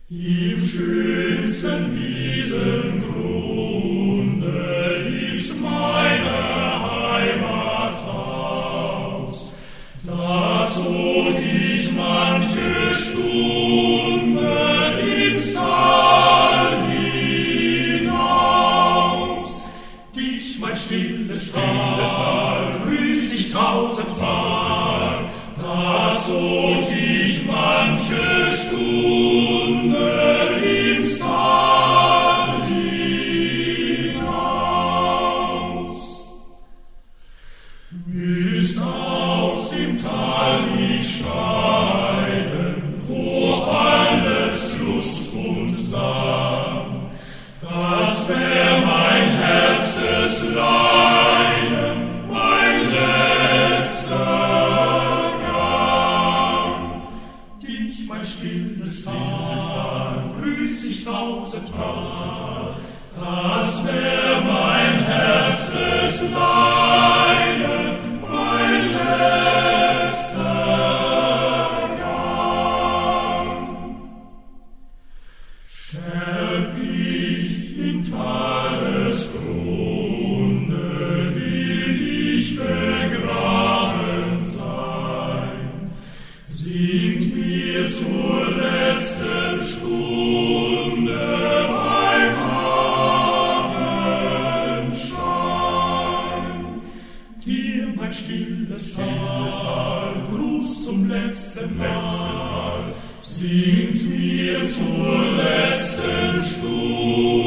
Im schönsten Wiesengrunde ist meine Heimat aus. Da zog ich manche Stunde ins Tal hinaus. Dich, mein stilles Tal, grüß ich tausendmal. Da zog ich manche Stunde ins Tal hinaus. Müsst aus dem Tal ich scheiden, wo alles Lust und Sang. Das wär mein Herzensleiden, mein letzter Gang. Dich, mein stilles Tal, grüß ich tausendmal. Das wär mein Herzensleiden, mein letzter Gang. Sterb ich im Talesgrunde, will ich begraben sein. Singt mir zur letzten Stunde beim Abendschein. Dir, mein stilles Tal, Gruß zum letzten Mal. Singt mir zur letzten Stunde